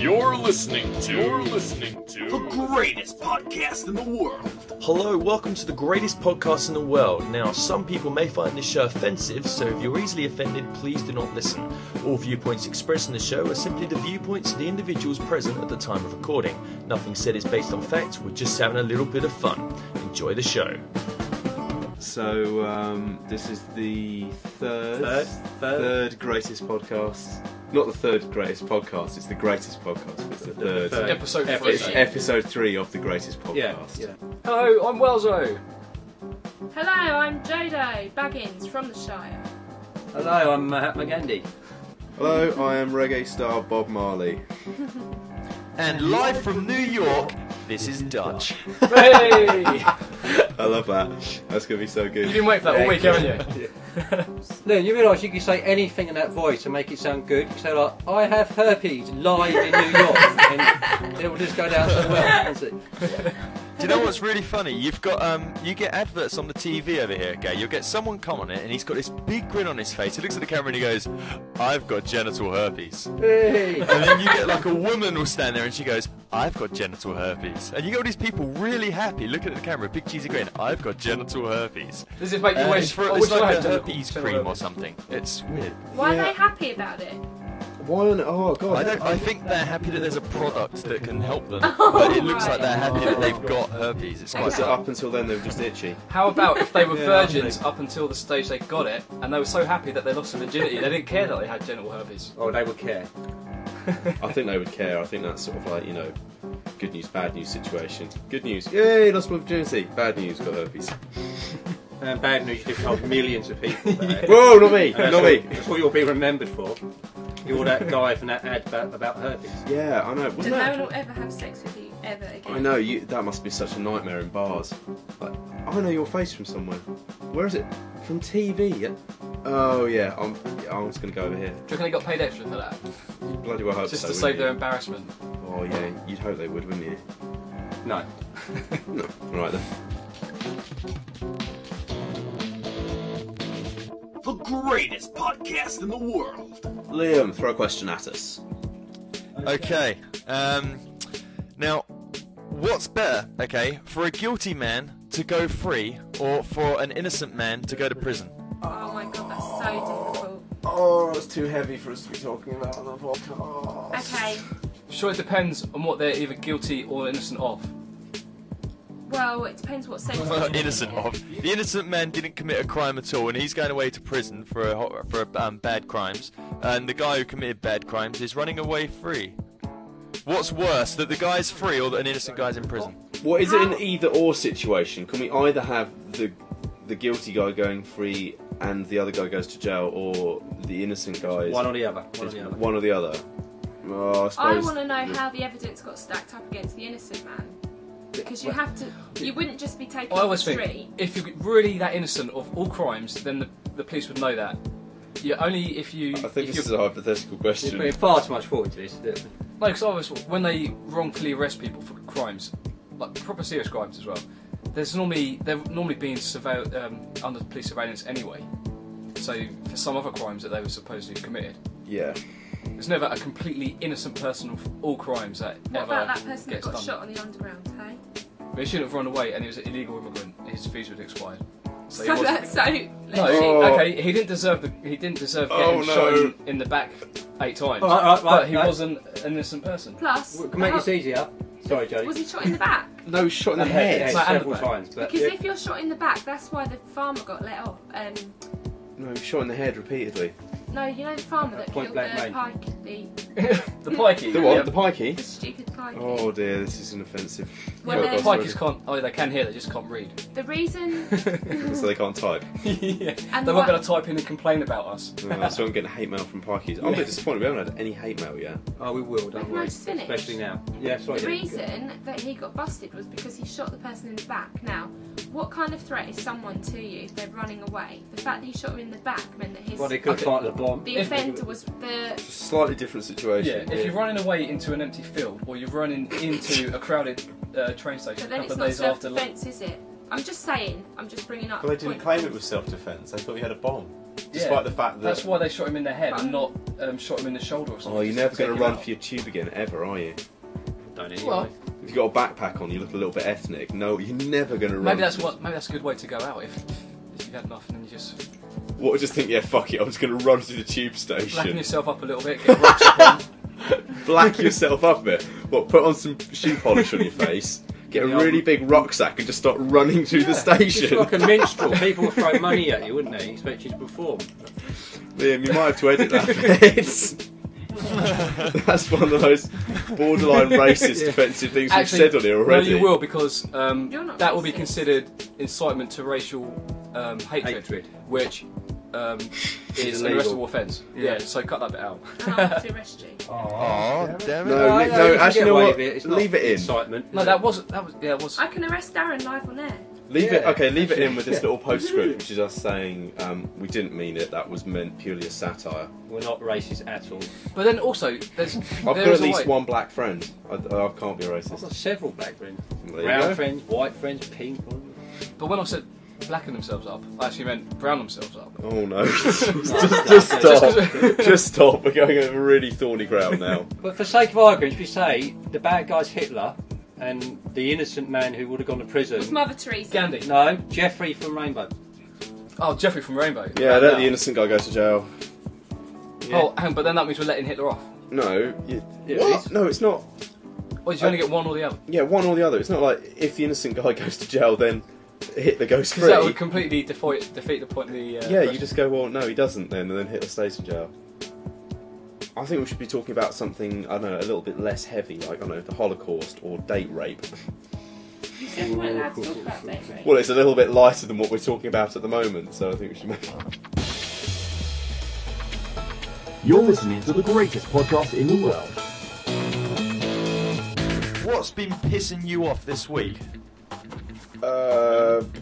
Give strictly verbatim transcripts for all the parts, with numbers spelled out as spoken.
You're listening to, you're listening to the greatest podcast in the world. Hello, welcome to the greatest podcast in the world. Now, some people may find this show offensive, so if you're easily offended, please do not listen. All viewpoints expressed in the show are simply the viewpoints of the individuals present at the time of recording. Nothing said is based on fact, we're just having a little bit of fun. Enjoy the show. So, um, this is the third, Third? Third? third greatest podcast. Not the third greatest podcast, it's the greatest podcast, but it's the third. third. Episode Episode. three. It's episode three of the greatest podcast. Yeah, yeah. Hello, I'm Welzo. Hello, I'm Jodo Baggins from the Shire. Hello, I'm Mahatma Gandhi. Hello, I am reggae star Bob Marley. And live from New York, this is Dutch. Hey! I love that. That's going to be so good. You've been waiting for that all week, haven't you? No, you realise you can say anything in that voice and make it sound good. You can say like, I have herpes live in New York, and it will just go down so well, doesn't it? Do you know what's really funny? You've got um, you get adverts on the T V over here, okay? You'll get someone come on it, and he's got this big grin on his face. He looks at the camera and he goes, "I've got genital herpes." Hey. And then you get like a woman will stand there and she goes, "I've got genital herpes." And you get all these people really happy looking at the camera, big cheesy grin. "I've got genital herpes." Does it make you Uh, wish it's for, I it's wish I like had a genital- herpes genital cream or herpes. something. It's weird. Why Yeah. are they happy about it? Why on... Oh, God. I don't. I think they're happy that there's a product that can help them, Oh, but it looks right. like they're happy that they've got herpes. It's quite Was it sad. up until then they were just itchy? How about if they were Yeah, virgins up until the stage they got it, and they were so happy that they lost their virginity, they didn't care that they had genital herpes? Oh, they would care. I think they would care. I think that's sort of like, you know, good news, bad news situation. Good news, yay, lost my virginity. Bad news, got herpes. And bad news, you've told millions of people about it. Whoa, not me, And that's not what- me. That's what you'll be remembered for. You're that guy from that ad about, about herpes. Yeah, I know. And Wasn't no that... one will ever have sex with you ever again. I know, you. That must be such a nightmare in bars. Like, I know your face from somewhere. Where is it? From T V? Yeah. Oh yeah, I'm. Yeah, I'm just gonna go over here. Do you reckon they got paid extra for that? You bloody well hope Just so. to wouldn't save their you? embarrassment? Oh yeah, you'd hope they would, wouldn't you? No. No. All right then. The greatest podcast in the world. Liam, throw a question at us. Okay. Um, now, what's better? Okay, for a guilty man to go free, or for an innocent man to go to prison? Oh my god, that's so difficult. Oh, it's too heavy for us to be talking about on the podcast. Okay, Sure, it depends on what they're either guilty or innocent of. well, it depends what sentence. innocent of. The innocent man didn't commit a crime at all, and he's going away to prison for a, ho- for um, bad crimes. And the guy who committed bad crimes is running away free. What's worse, that the guy's free or that an innocent guy's in prison? What is it an either or situation? Can we either have the the guilty guy going free and the other guy goes to jail, or the innocent guy is One or the other. One or is the other. one or the other? Oh, I I suppose. want to know how the evidence got stacked up against the innocent man. Because you have to, you wouldn't just be taking I always the think, street. if you're really that innocent of all crimes, then the, the police would know that. Yeah, only if you... I think if this is you're- a hypothetical You're question. putting far too much forward to this. No, because always when they wrongfully arrest people for crimes, like proper serious crimes as well, there's normally they're normally being surveilled um, under police surveillance anyway. So for some other crimes that they were supposedly committed, Yeah. there's never a completely innocent person of all crimes that What ever about that person that gets got done. shot on the underground, hey? But he shouldn't have run away, and he was an illegal immigrant. His visa had expired. So, So he wasn't- that's so... No, legit. Oh. okay, he didn't deserve the he didn't deserve getting Oh, no. shot in, in the back eight times, All right, all right, but he right. wasn't an innocent person. Plus, We can make how- this easier. Sorry, Jodie. was he shot in the back? No, he's shot in the Yeah, head. It's like several underwear. times. But Because yeah. if you're shot in the back, that's why the farmer got let off. Um, No, he's shot in the head repeatedly. no, you know the farmer that Point killed blank the range. pike, the, The pikey. The what? Yeah. The pikey? the stupid pike. Oh dear, this is an offensive. Well, Oh, then- God, Pikeys can't. Oh, they can hear. They just can't read. The reason, sorry. So they can't type. yeah. And They're what- not going to type in and complain about us. Uh, so I'm getting hate mail from pikeys. I'm a bit disappointed. We haven't had any hate mail yet. Oh, we will, don't Can I worry. just finish? Especially now. Yeah, sorry. the yeah. reason that he got busted was because he shot the person in the back. Now, what kind of threat is someone to you if they're running away? The fact that he shot him in the back meant that his Well, they could have planted a bomb. the If- offender was the It's a slightly different situation. Yeah. If you're running away into an empty field, or you're running into a crowded uh, train station But a then couple it's of not days after. self-defence, is it? I'm just saying. I'm just bringing up. But they didn't points. claim it was self-defence. They thought he had a bomb. Despite Yeah. the fact that... That's why they shot him in the head and not um, shot him in the shoulder or something. Oh, you're just never to going to take him run out. for your tube again, ever, are you? Don't eat Well, it. If you've got a backpack on, you look a little bit ethnic. No, you're never going to run. maybe that's for- what. Maybe that's a good way to go out if, if you've had enough and then you just What, just think, yeah, fuck it, I'm just going to run through the tube blacken station. yourself up a little bit, get rocks upon. Black yourself up a bit. What, put on some shoe polish on your face, get a Yeah, really I'm- big rucksack and just start running through the It's station. like a minstrel. People will throw money at you, wouldn't they? Expect you to perform. Liam, you might have to edit that bit. That's one of the most borderline racist, Yeah. offensive things Actually, we've said on here already. No, you will because um, You're not that will be racist. considered incitement to racial um, hatred, Hatred. which um, is an illegal. arrestable offence. Yeah. Yeah, so cut that bit out. And I'll have to arrest you. Aw, damn it. No, No, li- no, no, you can actually, get you know away what? with it. It's not Leave it in. Incitement. No, that wasn't. That was. Yeah, it was. I can arrest Darren live on air. Leave it, Yeah. okay, leave it in with this little postscript, which is us saying um, we didn't mean it, that was meant purely as satire. We're not racist at all. But then also, there's. I've got there at is a least way- one black friend. I, I can't be a I've racist. got several black friends. There you Brown go. friends, white friends, pink ones. But when I said blacken themselves up, I actually meant brown themselves up. Oh no. just, Just- just just- stop. Just stop. We're going over really thorny ground now. But for sake of argument, if you say the bad guy's Hitler and the innocent man who would have gone to prison. It's Mother Teresa. Gandhi. No, Jeffrey from Rainbow. Oh, Jeffrey from Rainbow. Yeah, Right let now. the innocent guy go to jail. Oh, hang on, but then that means we're letting Hitler off. No. You, Yeah, what? it is. No, it's not. Or did you only get one or the other? Yeah, one or the other. It's not like if the innocent guy goes to jail, then Hitler goes Because free. that would completely defeat, defeat the point of the. Uh, Yeah, you question. just go, well, no, he doesn't then, and then Hitler stays in jail. I think we should be talking about something, I don't know, a little bit less heavy, like, I don't know, the Holocaust or date rape. You said we weren't allowed to talk about date rape. Well, it's a little bit lighter than what we're talking about at the moment, so I think we should make You're listening to the greatest podcast in the world. What's been pissing you off this week? Uh,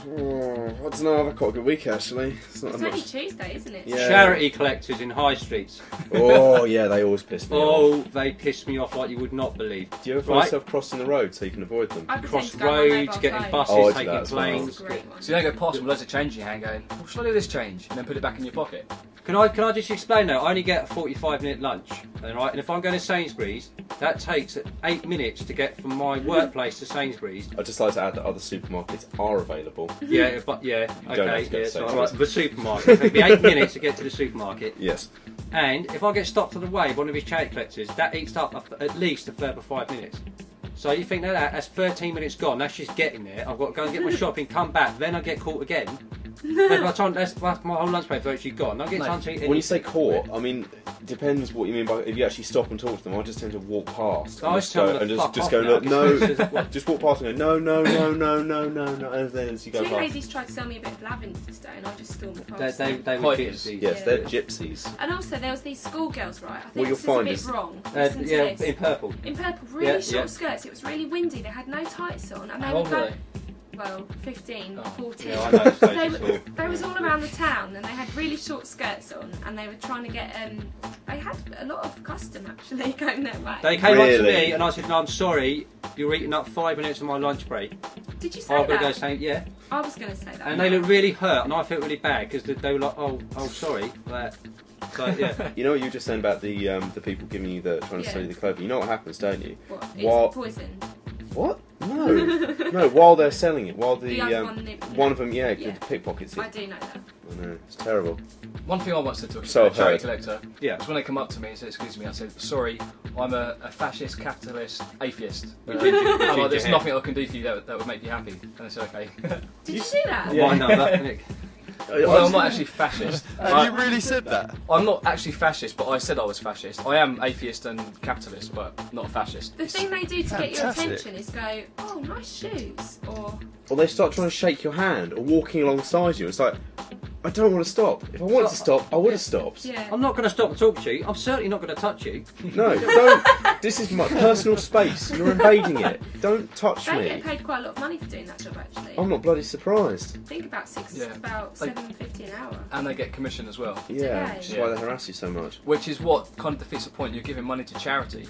oh, I don't know, I've got a good week actually. It's not It's that only much. Tuesday, isn't it? Yeah. Charity collectors in high streets. Oh, yeah, they always piss me off. Oh, they piss me off like you would not believe. Do you ever find Right. yourself crossing the road so you can avoid them? I pretend Cross to go on my roads, mobile getting phone. buses, Oh, I do taking that as well. planes. That's a great one. So you don't go past them with loads of change in your hand going, oh, shall I do this change? And then put it back in your pocket. Can I can I just explain that? I only get a forty-five minute lunch, and right, and if I'm going to Sainsbury's, that takes eight minutes to get from my workplace to Sainsbury's. I'd just like to add that other supermarkets are available. Yeah, but yeah, You don't have okay, to go yeah, to so Sainsbury's. right, the supermarket. It takes me eight minutes to get to the supermarket, Yes. and if I get stopped on the way by one of his charity collectors, that eats up a- at least a further five minutes. So you think that that's thirteen minutes gone? That's just getting there. I've got to go and get my shopping, come back, then I get caught again. Then by the time that's my whole lunch break virtually gone. I get No. time to eat When you say anything. caught, I mean, it depends what you mean by if you actually stop and talk to them. I just tend to walk past I and just just tell go, them and to just, fuck just off go now, look, no, because- just walk past and go, no, no, no, no, no, no, no, and then as you go Two past. ladies tried to sell me a bit of lavender today, and I just stormed They, past. they, them. they were Hikers. gypsies. Yes, Yeah. they're gypsies. And also, there was these schoolgirls, right? I think What you'll this find is a is- bit wrong. Uh, Listen to yeah, this. in purple. In purple, really Yeah, short yeah. skirts. It was really windy. They had no tights on, and they How would old were go. they? Well, fifteen, Oh. fourteen. Yeah, I know, so they, it's were, all- they was all around the town, and they had really short skirts on, and they were trying to get. Um, they had a lot of custom actually going their way. They came up to Really? me and I said, no, I'm sorry, you're eating up five minutes of my lunch break. Did you say I'm going to go that? saying, yeah. I was going to say that. And they looked really hurt and I felt really bad because they, they were like, oh, oh, sorry. But, so, yeah. You know what you were just saying about the um, the people giving you the trying to Yeah. sell you the clothing. You know what happens, don't you? What? It's While- poison. What? No, no. While they're selling it, while the, The other um, one, they- one of them, yeah, Yeah. pickpockets I it. do know that. I know, it's terrible. One thing I once said to a So I've charity heard. collector Yeah. was when they come up to me and said, excuse me, I said, sorry, I'm a, a fascist, capitalist, atheist. Uh, Ginger- I'm like, ginger there's hair. nothing I can do for you that, would- that would make you happy. And I said, okay. Did you do that? Yeah. Why not? That, Nick? Well, I'm not actually fascist. Have I, you really said that? I'm not actually fascist, but I said I was fascist. I am atheist and capitalist, but not a fascist. The thing they do to get your Fantastic. attention is go, oh, nice shoes, or Or they start trying to shake your hand or walking alongside you. It's like, I don't want to stop. If I wanted to stop, I would have stopped. yeah. I'm not going to stop and talk to you. I'm certainly not going to touch you. No, don't. This is my personal space. You're invading it. Don't touch They me. get paid quite a lot of money for doing that job, actually. I'm not bloody surprised. Think about six, Yeah. about Like- seven fifty an hour. And they get commission as well. Yeah, they? which is Yeah. why they harass you so much. Which is what kind of defeats the point. You're giving money to charity,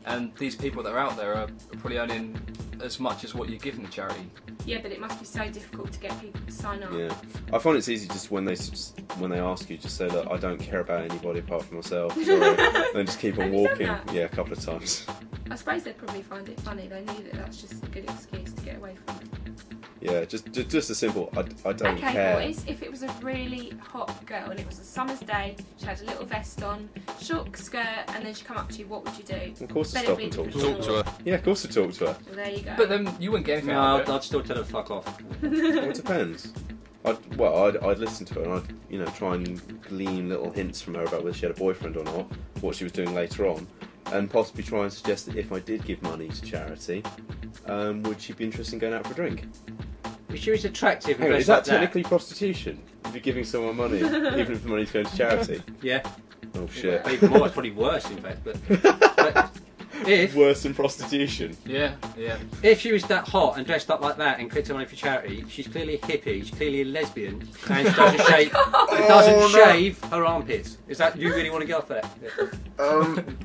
and these people that are out there are probably earning as much as what you're giving the charity. Yeah, but it must be so difficult to get people to sign up. Yeah, I find it's easy just when they just, when they ask you, just say that I don't care about anybody apart from myself. Sorry. And then just keep on Have you done walking. that? Yeah, a couple of times. I suppose they'd probably find it funny. They knew that that's just a good excuse to get away from it. Yeah, just just, just a simple I, I don't Okay, care. boys, if it was a really hot girl and it was a summer's day, she had a little vest on, short skirt, and then she come up to you, what would you do? Of course, to Then stop it'd and be talk to different. her. Talk to her. Yeah, of course to talk to her. Well, there you go. But then you wouldn't get anything No, out I'd, of it. I'd still tell her to fuck off. Well, it depends. I'd, well, I'd, I'd listen to her and I'd, you know, try and glean little hints from her about whether she had a boyfriend or not, what she was doing later on, and possibly try and suggest that if I did give money to charity, um, would she be interested in going out for a drink? If she was attractive and Hang on, dressed is that like technically prostitution? If you're giving someone money, even if the money's going to charity? Yeah. Oh shit. Even more, it's probably worse, in fact. But, but if Worse than prostitution. Yeah, yeah. if she was that hot and dressed up like that and collected money for charity, she's clearly a hippie, she's clearly a lesbian, and she doesn't shave, and doesn't Oh, no. shave her armpits. Is that you really want to get off that? Yeah. Um,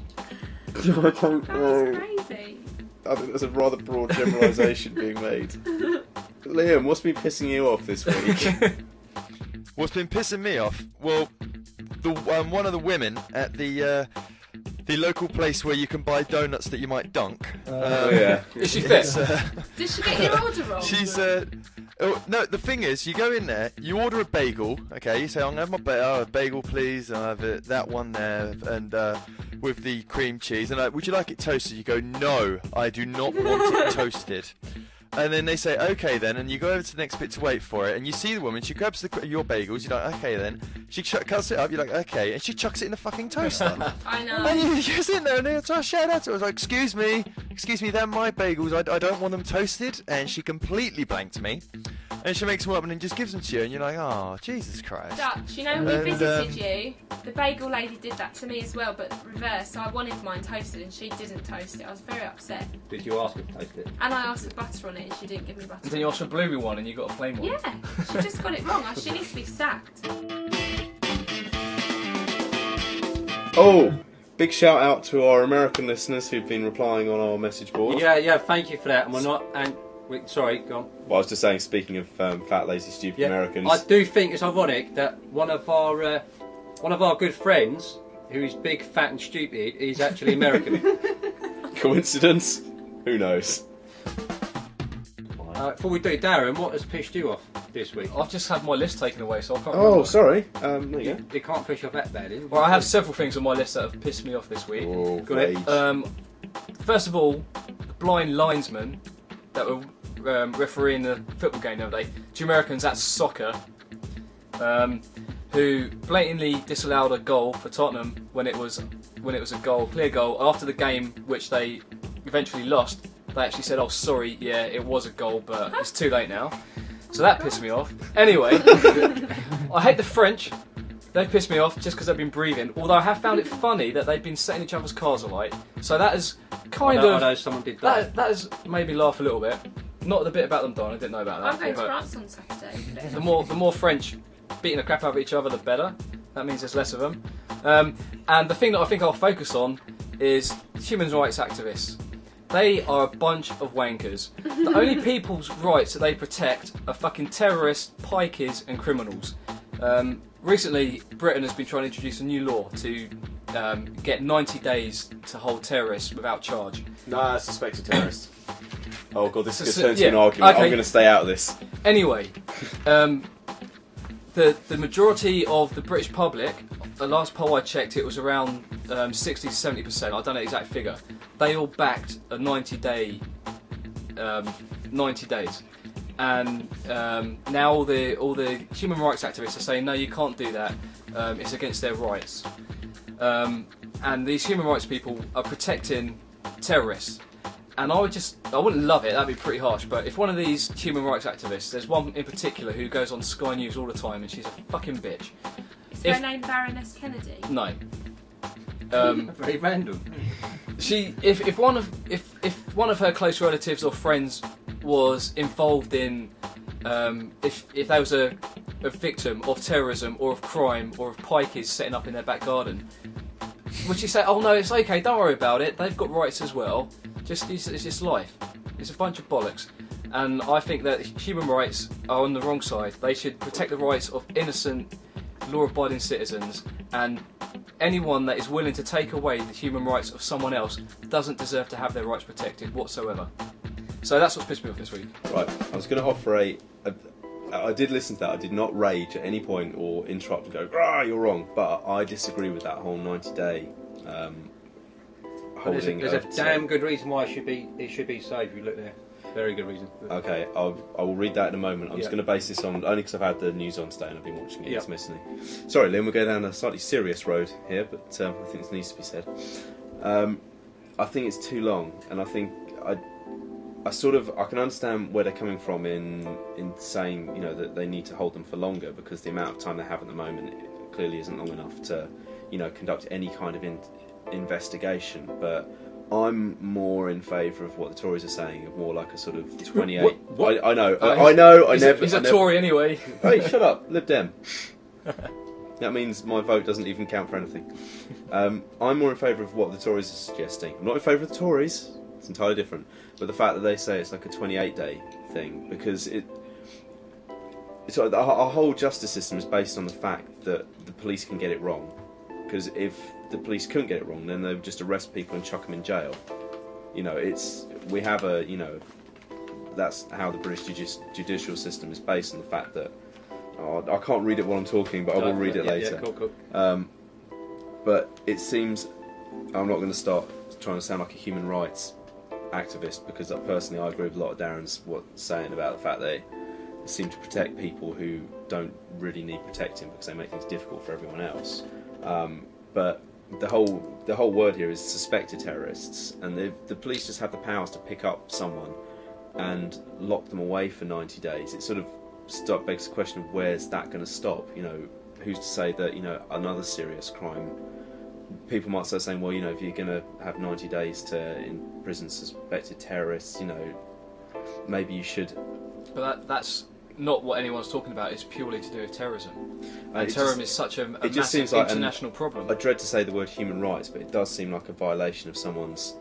I don't that was know. crazy. I think there's a rather broad generalisation being made. Liam, what's been pissing you off this week? What's been pissing me off? Well, the um, one of the women at the uh, the local place where you can buy donuts that you might dunk. Oh yeah. Is she fit? It's, uh, Did she get your order wrong? She's uh, oh, no. The thing is, you go in there, you order a bagel. Okay, you say, "I'm gonna have my ba- oh, a bagel, please. I'll have it, that one there, and uh, with the cream cheese." And like, would you like it toasted? You go, "No, I do not want it toasted." And then they say, "Okay then," and you go over to the next bit to wait for it, and you see the woman. She grabs the, your bagels. You're like, "Okay then." She ch- cuts it up. You're like, "Okay," and she chucks it in the fucking toaster. I know. And you, you're sitting there and they try to shout at her. I was like, excuse me, excuse me, they're my bagels. I, I don't want them toasted. And she completely blanked me. And she makes them up and then just gives them to you. And you're like, oh, Jesus Christ. Dutch, you know when we And, visited um, you, the bagel lady did that to me as well, but reverse. So I wanted mine toasted and she didn't toast it. I was very upset. Did you ask her to toast it? And I asked for butter on it and she didn't give me butter. And then you asked for a blueberry one and you got a plain one. Yeah, she just got it wrong. She needs to be sacked. Oh, big shout out to our American listeners who've been replying on our message board. Yeah, yeah. Thank you for that. And we're not. And we, sorry, go on. Well, I was just saying, speaking of um, fat, lazy, stupid Yeah, Americans. I do think it's ironic that one of our uh, one of our good friends, who is big, fat, and stupid, is actually American. Coincidence? Who knows? uh, before we do, Darren, what has pissed you off this week? I've just had my list taken away, so I can't Oh, remember. sorry. Um, there you You, go. you can't piss you off that badly. Well, I have several things on my list that have pissed me off this week. Oh, Go ahead. rage. Um, first of all, the blind linesmen that were um, refereeing the football game the other day, two Americans at soccer, um, who blatantly disallowed a goal for Tottenham when it was when it was a goal, clear goal. After the game, which they eventually lost, they actually said, "Oh, sorry, yeah, it was a goal, but it's too late now." So that pissed me off. Anyway, I hate the French. They pissed me off just because they've been breathing. Although I have found it funny that they've been setting each other's cars alight. So that is kind I know, of I know someone did that. that, that has made me laugh a little bit. Not the bit about them dying. I didn't know about that. I'm going to but France on Saturday. the more the more French beating the crap out of each other, the better. That means there's less of them. Um, and the thing that I think I'll focus on is human rights activists. They are a bunch of wankers. The only people's rights that they protect are fucking terrorists, pikeys, and criminals. Um, recently, Britain has been trying to introduce a new law to um, get ninety days to hold terrorists without charge. Nah, suspected terrorist. Oh god, this is So- going to turn yeah, into an argument. okay. I'm going to stay out of this. Anyway, um, the the majority of the British public, the last poll I checked, it was around um, sixty to seventy percent. I don't know the exact figure. They all backed a ninety day, um, ninety days, and um, now all the all the human rights activists are saying no, you can't do that. Um, it's against their rights, um, and these human rights people are protecting terrorists. And I would just, I wouldn't love it, that'd be pretty harsh, but if one of these human rights activists, there's one in particular who goes on Sky News all the time and she's a fucking bitch. Is If- her name Baroness Kennedy? No. Um, Very random. she, if, if one of if, if one of her close relatives or friends was involved in, um, if if there was a, a victim of terrorism or of crime or of pikeys setting up in their back garden, would you say, oh no, it's okay, don't worry about it, they've got rights as well, just it's, it's just life. It's a bunch of bollocks. And I think that human rights are on the wrong side. They should protect the rights of innocent, law-abiding citizens, and anyone that is willing to take away the human rights of someone else doesn't deserve to have their rights protected whatsoever. So that's what's pissed me off this week. Right, I was going to offer a, a... I did listen to that. I did not rage at any point or interrupt and go, "Ah, you're wrong." But I disagree with that whole ninety-day um, holding. There's a, there's a of- damn good reason why it should be it should be saved. If you look there, very good reason. Okay, I'll, I will read that in a moment. I'm just Yeah. going to base this on only because I've had the news on today and I've been watching it Yeah. intermittently. Sorry, Lynn, we're going down a slightly serious road here, but um, I think this needs to be said. Um, I think it's too long, and I think I, I sort of I can understand where they're coming from in in saying, you know, that they need to hold them for longer, because the amount of time they have at the moment clearly isn't long enough to, you know, conduct any kind of in, investigation. But I'm more in favour of what the Tories are saying, of more like a sort of twenty-eight. What- what? I, I know, Uh, I, I know, I he's never. a, he's I a never- Tory anyway. Hey, shut up, Lib Dem. That means my vote doesn't even count for anything. Um, I'm more in favour of what the Tories are suggesting. I'm not in favour of the Tories. It's entirely different. But the fact that they say it's like a twenty-eight day thing, because it. It's like our, our whole justice system is based on the fact that the police can get it wrong. Because if the police couldn't get it wrong, then they would just arrest people and chuck them in jail. You know, it's we have a you know, that's how the British judici- judicial system is based on the fact that. Oh, I can't read it while I'm talking, but I will read it yeah, later. Yeah, cool, cool. Um, but it seems I'm not going to start trying to sound like a human rights activist, because uh, personally I agree with a lot of Darren's what saying about the fact they seem to protect people who don't really need protecting because they make things difficult for everyone else. Um, but the whole the whole word here is suspected terrorists, and the the police just have the powers to pick up someone and lock them away for ninety days. It sort of start begs the question of where's that going to stop? You know, who's to say that, you know, another serious crime, people might start saying, well, you know, if you're going to have ninety days to imprison suspected terrorists, you know, maybe you should. But that, that's not what anyone's talking about. It's purely to do with terrorism. Uh, And it terrorism just- is such a, a it massive just seems like an- international problem. I dread to say the word human rights, but it does seem like a violation of someone's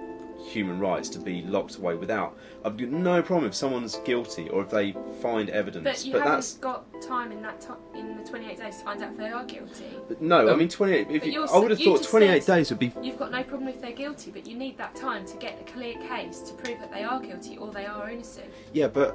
human rights to be locked away without. I've got no problem if someone's guilty or if they find evidence, But you but haven't that's got time in that ti in the twenty-eight days to find out if they are guilty. but no. I Um, mean, twenty-eight. If But you, you're I would have s- you thought just twenty-eight said- days would be. You've got no problem if they're guilty, but you need that time to get a clear case to prove that they are guilty or they are innocent. Yeah, but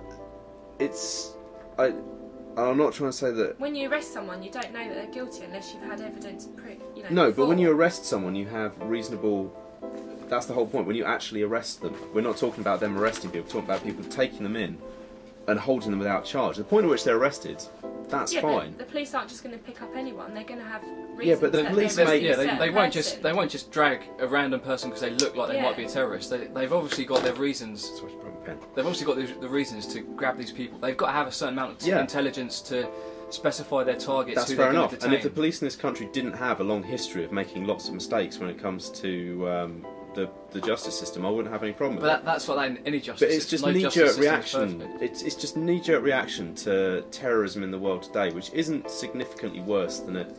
it's. I. I'm not trying to say that. When you arrest someone, you don't know that they're guilty unless you've had evidence proof. You know. No, but when you before. arrest someone, you have reasonable. That's the whole point. When you actually arrest them, we're not talking about them arresting people. We're talking about people taking them in and holding them without charge. The point at which they're arrested, that's yeah, fine. But the police aren't just going to pick up anyone. They're going to have reasons. Yeah, but the that police they're make- yeah, arresting they, a they certain won't just person. they won't just drag a random person because they look like they Yeah. might be a terrorist. They, they've obviously got their reasons. Sorry, I broke my pen. They've obviously got the, the reasons to grab these people. They've got to have a certain amount of Yeah. intelligence to specify their targets. That's who fair they're enough. going to And if the detain. police in this country didn't have a long history of making lots of mistakes when it comes to um, the the justice system, I wouldn't have any problem But with that, that's like that in any justice But it's system. just No knee-jerk justice system is reaction. perfect. It's it's just knee-jerk reaction to terrorism in the world today, which isn't significantly worse than it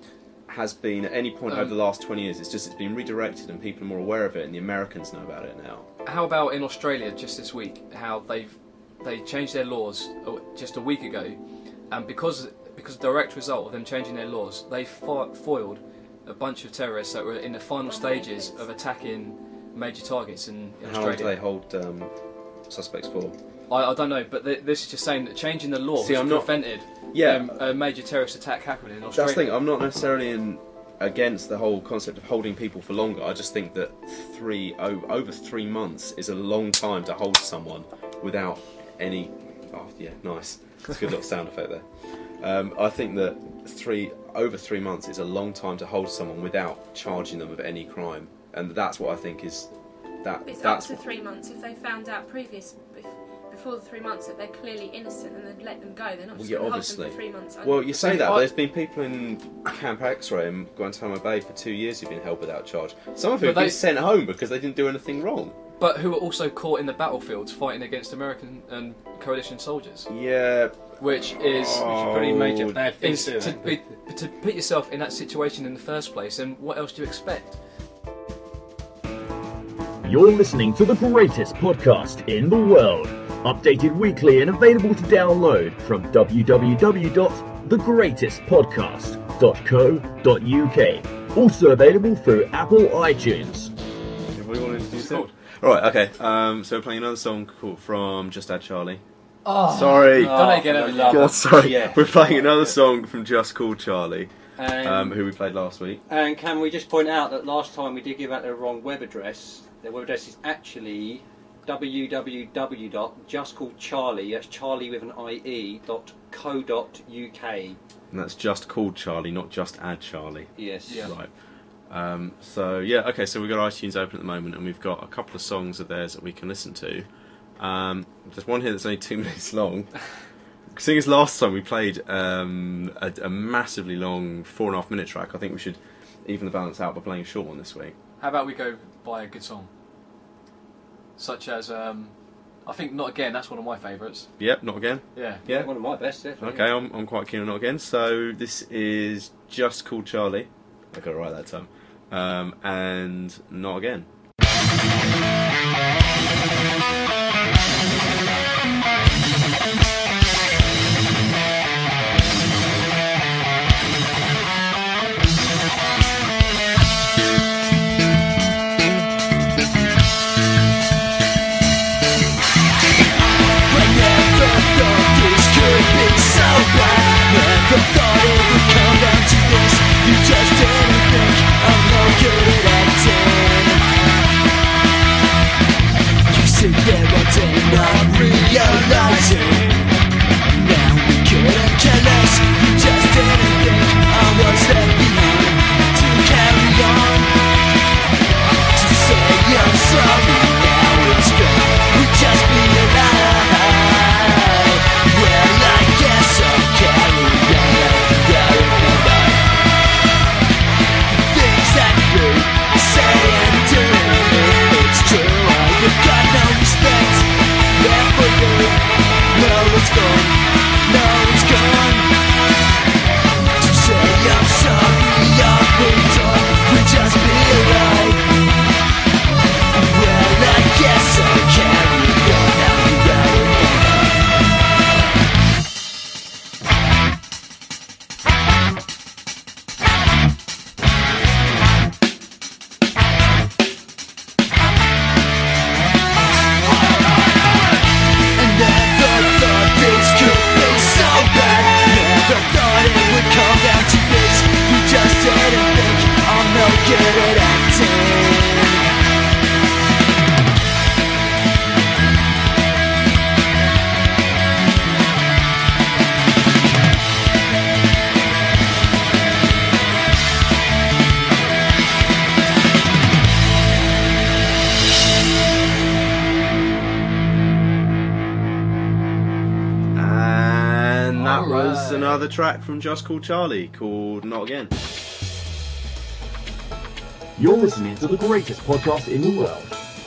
has been at any point Um, over the last twenty years. It's just it's been redirected and people are more aware of it, and the Americans know about it now. How about in Australia just this week? How they've they changed their laws uh, just a week ago, and because because direct result of them changing their laws, they fo- foiled a bunch of terrorists that were in the final Oh, stages nice. of attacking major targets in, in How long do they Australia. hold um, suspects for? I, I don't know, but th- this is just saying that changing the law See, has I'm not- prevented Yeah, um, a major terrorist attack happening in Australia. that's the thing. I'm not necessarily in against the whole concept of holding people for longer. I just think that three o- over three months is a long time to hold someone without any. Oh yeah, nice. It's a good little sound effect there. Um, I think that three over three months is a long time to hold someone without charging them of any crime, and that's what I think is that. It's that's up to three months. If they found out previous bef- before the three months that they're clearly innocent and they'd let them go, they're not Well, just yeah, going to hold obviously. them for three months. Well, you say that, I- but there's been people in Camp X-Ray in Guantanamo Bay for two years who've been held without charge. Some of whom have But been they- sent home because they didn't do anything wrong. But who were also caught in the battlefields fighting against American and coalition soldiers. Yeah, which is Oh, Pretty major bad thing is to to, do. be, to put yourself in that situation in the first place. And what else do you expect? You're listening to the greatest podcast in the world. Updated weekly and available to download from w w w dot the greatest podcast dot co dot u k. Also available through Apple iTunes. What do you want to introduce Cool. it? Right, okay. Um, so we're playing another song called from Just Add Charlie. Oh, Sorry. Don't I get Oh, it? love God, it. sorry. Yeah. We're playing another song from Just Called Charlie, And, um, who we played last week. and can we just point out that last time we did give out the wrong web address. Their web address is actually w w w dot just called charlie, that's Charlie with an I E, dot co dot u k. And that's Just Called Charlie, not Just Add Charlie. Yes. Yeah. Right. Um, so, yeah, okay, so we've got iTunes open at the moment, and we've got a couple of songs of theirs that we can listen to. Um, there's one here that's only two minutes long. Seeing as last time we played um, a, a massively long four and a half minute track, I think we should even the balance out by playing a short one this week. How about we go by a good song? Such as, um, I think Not Again, that's one of my favourites. Yep, Not Again. Yeah. Yeah. One of my best, definitely. Okay, I'm, I'm quite keen on Not Again. So this is Just Called Charlie. I got it right that time. Um, and Not Again. Another track from Just Called Charlie called Not Again. You're listening to the greatest podcast in the world.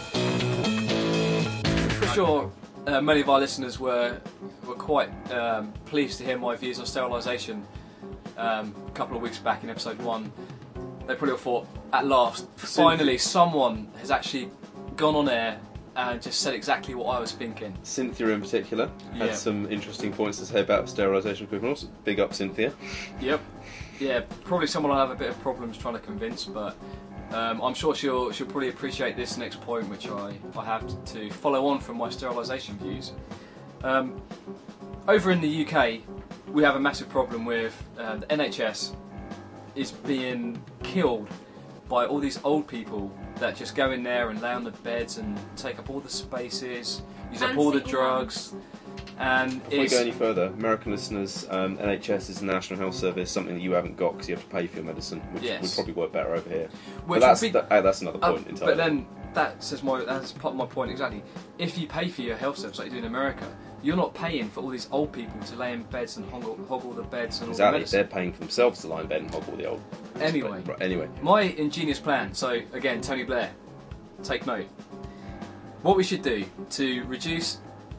For sure, uh, many of our listeners were were quite um, pleased to hear my views on sterilisation um, a couple of weeks back in episode one. They probably thought, at last, finally, someone has actually gone on air and just said exactly what I was thinking. Cynthia in particular had Yeah. some interesting points to say about sterilisation equivalents. Big up Cynthia. Yep. Yeah, probably someone I'll have a bit of problems trying to convince, but um, I'm sure she'll she'll probably appreciate this next point, which I, I have to follow on from my sterilisation views. Um, over in the U K, we have a massive problem with uh, the N H S is being killed by all these old people that just go in there and lay on the beds and take up all the spaces, use up And all the sit drugs, and Before we it's go any further, American listeners, um, N H S is the National Health Service, something that you haven't got because you have to pay for your medicine, which Yes. would probably work better over here. which but that's, would be- that, uh, that's another Uh, point entirely. but then that says my that's part of my point exactly. If you pay for your health service like you do in America, you're not paying for all these old people to lay in beds and hog, hog all the beds and all exactly, the they're medicine. paying for themselves to lie in bed and hog all the old. Anyway. Right, anyway, My ingenious plan. So again, Tony Blair, take note. What we should do to reduce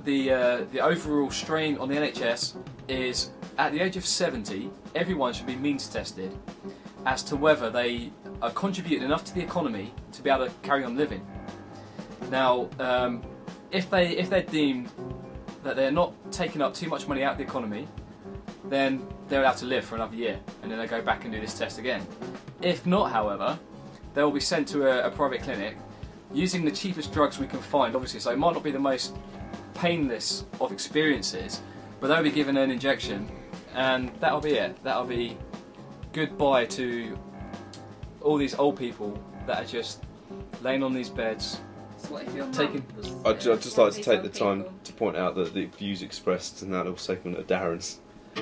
the uh, the overall strain on the N H S is at the age of seventy, everyone should be means tested as to whether they are contributing enough to the economy to be able to carry on living. Now, um, if they if they're deemed that they're not taking up too much money out of the economy, then they're allowed to live for another year, and then they go back and do this test again. If not, however, they will be sent to a, a private clinic using the cheapest drugs we can find, obviously, so it might not be the most painless of experiences, but they'll be given an injection, and that'll be it. That'll be goodbye to all these old people that are just laying on these beds. So what if your Taking- mum was I'd, ju- I'd just like to these take old the time people? to point out that the views expressed in that little segment are Darren's.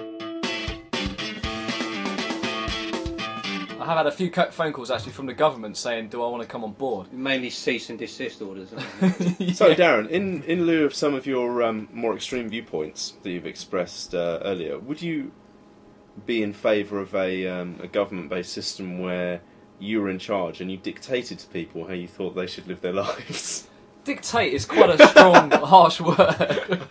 I have had a few co- phone calls actually from the government saying, do I want to come on board? Mainly cease and desist orders. Aren't they? So, Darren, in, in lieu of some of your um, more extreme viewpoints that you've expressed uh, earlier, would you be in favour of a, um, a government-based system where you were in charge and you dictated to people how you thought they should live their lives? Dictate is quite a strong, harsh word.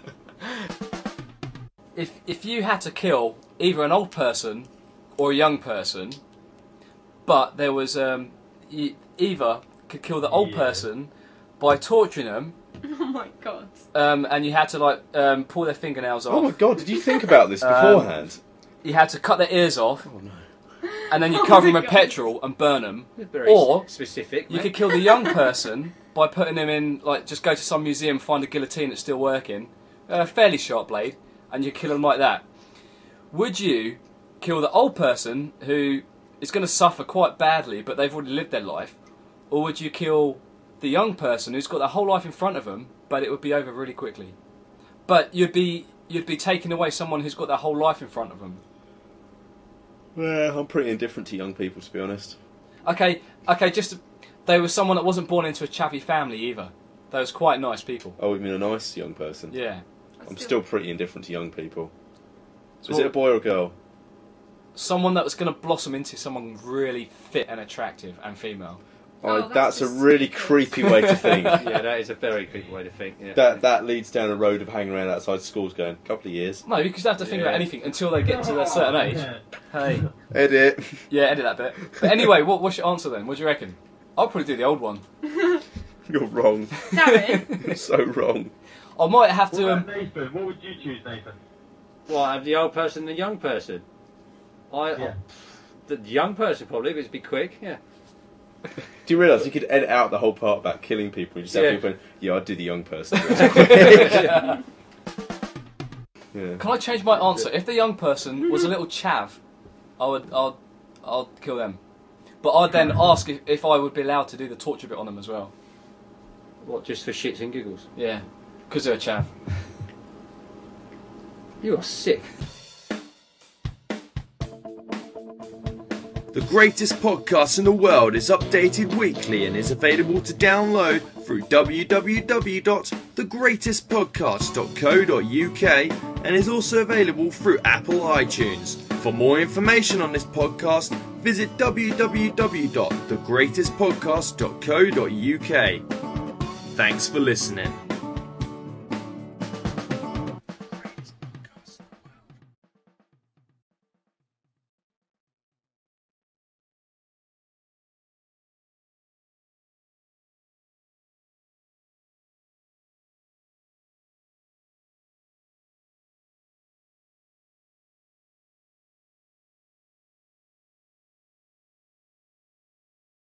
If if you had to kill either an old person or a young person, but there was um, you either could kill the old Yeah. person by torturing them, Oh my god. um, and you had to like um, pull their fingernails off. Oh my god, did you think about this Um, beforehand? You had to cut their ears off, Oh no. and then you Oh cover my them in God. petrol and burn them. Very Or specific. You mate. could kill the young person by putting them in, like, just go to some museum, find a guillotine that's still working, a fairly sharp blade, and you kill them like that. Would you kill the old person who is going to suffer quite badly, but they've already lived their life, or would you kill the young person who's got their whole life in front of them, but it would be over really quickly? But you'd be you'd be taking away someone who's got their whole life in front of them. Well, I'm pretty indifferent to young people, to be honest. Okay, okay, just they were someone that wasn't born into a chavvy family either. They was quite nice people. Oh, you mean a nice young person? Yeah. I'm still pretty indifferent to young people. So Is it a boy or a girl? someone that was going to blossom into someone really fit and attractive and female. Oh, Oh, that's that's a just really ridiculous. creepy way to think. Yeah, that is a very creepy way to think. Yeah. That that leads down a road of hanging around outside schools going, a couple of years. No, because they have to think about Yeah. anything until they get to a certain age. Hey. Edit. Yeah, edit that bit. But anyway, what, what's your answer then? What do you reckon? I'll probably do the old one. You're wrong. Darren, You're so wrong. I might have to... What Um, about Nathan? What would you choose, Nathan? Well, I have the old person and the young person. I, Yeah. The young person probably, but it'd be quick, yeah. Do you realise you could edit out the whole part about killing people and just have Yeah. people going, yeah, I'd do the young person. Yeah. Can I change my answer? If the young person was a little chav, I would, I'd, I'd kill them. But I'd then ask if, if I would be allowed to do the torture bit on them as well. What, just for shits and giggles? Yeah, because they're a chav. You are sick. The greatest podcast in the world is updated weekly and is available to download through w w w dot the greatest podcast dot co dot u k and is also available through Apple iTunes. For more information on this podcast, visit w w w dot the greatest podcast dot co dot u k. Thanks for listening.